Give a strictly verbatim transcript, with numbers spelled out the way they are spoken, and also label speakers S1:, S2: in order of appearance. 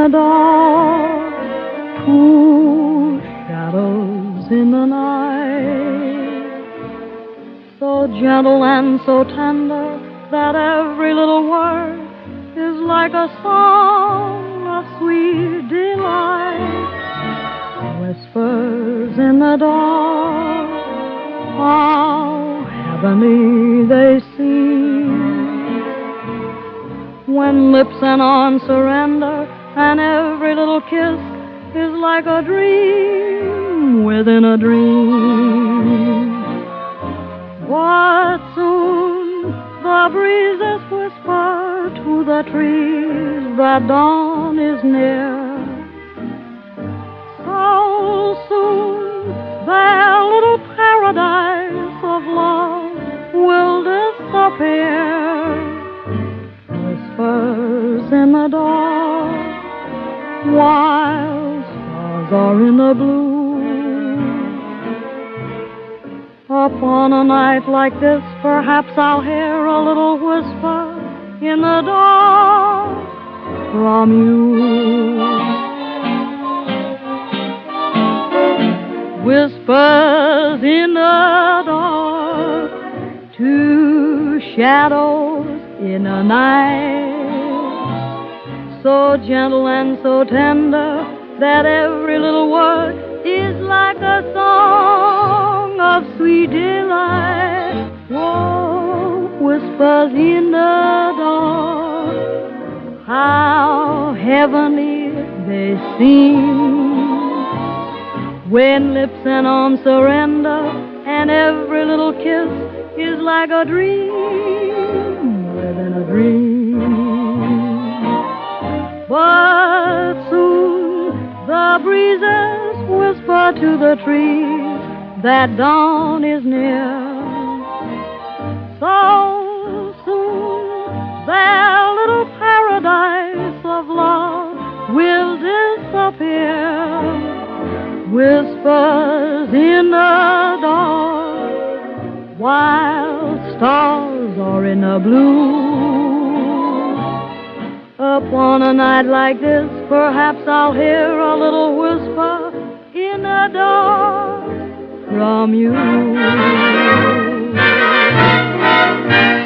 S1: the dark, two shadows in the night, so gentle and so tender that every little word is like a song of sweet delight. Whispers in the dark, how heavenly they seem, when lips and arms surrender, and every little kiss is like a dream within a dream. But soon the breezes whisper to the trees that dawn is near. So soon their little paradise of love will disappear. Whispers in the dark, while stars are in the blue. Upon a night like this, perhaps I'll hear a little whisper in the dark from you. Whispers in the dark, two shadows in the night, so gentle and so tender that every little word is like a song of sweet delight. Whoa, whispers in the dark, how heavenly they seem, when lips and arms surrender, and every little kiss is like a dream within a dream. But soon the breezes whisper to the trees that dawn is near. So soon their little paradise of love will disappear. Whispers in the dark, while stars are in the blue. Upon a night like this, perhaps I'll hear a little whisper in the dark from you.